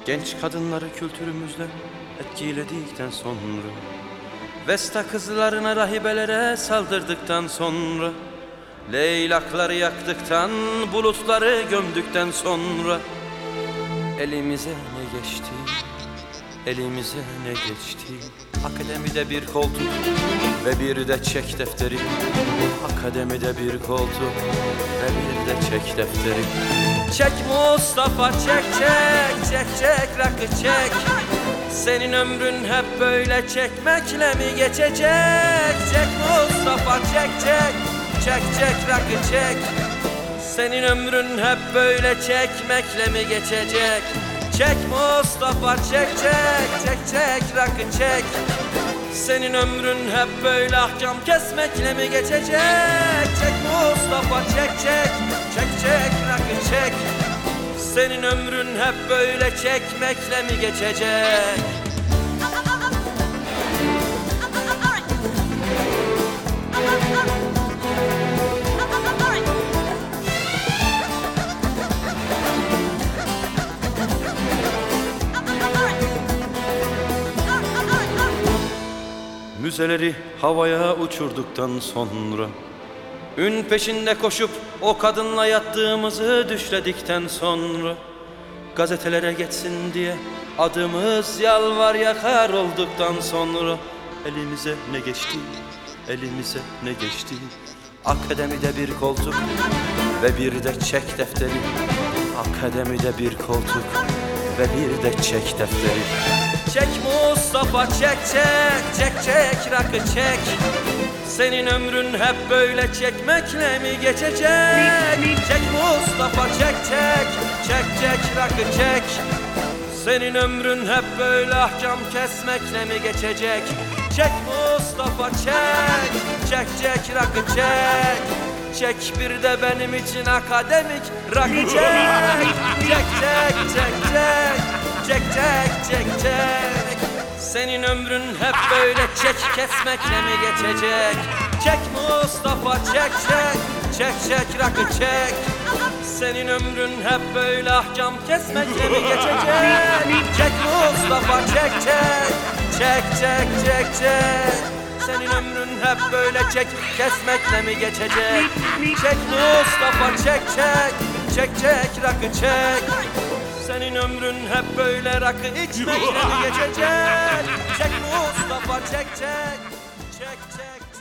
Genç kadınları kültürümüzle etkiledikten sonra, Vesta kızlarına, rahibelere saldırdıktan sonra, leylakları yaktıktan, bulutları gömdükten sonra, elimize ne geçti, elimize ne geçti? Akademide bir koltuk ve bir de çek defteri. Akademide bir koltuk ve bir de çek defteri. Çek Mustafa çek çek, çek çek rakı çek. Senin ömrün hep böyle çekmekle mi geçecek? Çek Mustafa çek çek, çek çek rakı çek. Senin ömrün hep böyle çekmekle mi geçecek? Çek Mustafa çek çek, çek çek rakı çek. Senin ömrün hep böyle ahkam kesmekle mi geçecek? Çek Mustafa çek çek, çek çek rakı çek. Senin ömrün hep böyle çekmekle mi geçecek? Müzeleri havaya uçurduktan sonra, ün peşinde koşup o kadınla yattığımızı düşledikten sonra, gazetelere geçsin diye adımız yalvar yakar olduktan sonra, elimize ne geçti, elimize ne geçti? Akademide bir koltuk ve bir de çek defteri. Akademide bir koltuk ve bir de çek defteri. Çek Mustafa çek çek, çek çek rakı çek. Senin ömrün hep böyle çekmekle mi geçecek? Çek Mustafa çek çek, çek çek rakı çek. Senin ömrün hep böyle ahkam kesmekle mi geçecek? Çek Mustafa çek, çek çek rakı çek. Çek bir de benim için akademik rakı çek. Çek çek çek çek, çek çek çek çek. Senin ömrün hep böyle çek kesmekle mi geçecek? Çek Mustafa çek çek, çek çek rakı çek. Senin ömrün hep böyle ahkam kesmekle mi geçecek? Çek Mustafa çek çek, çek çek çek çek. Senin ömrün hep böyle çek kesmekle mi geçecek? Çek Mustafa çek çek, çek çek rakı çek. Senin ömrün hep böyle rakı içmekle mi geçecek? Çek Mustafa çek çek, çek çek.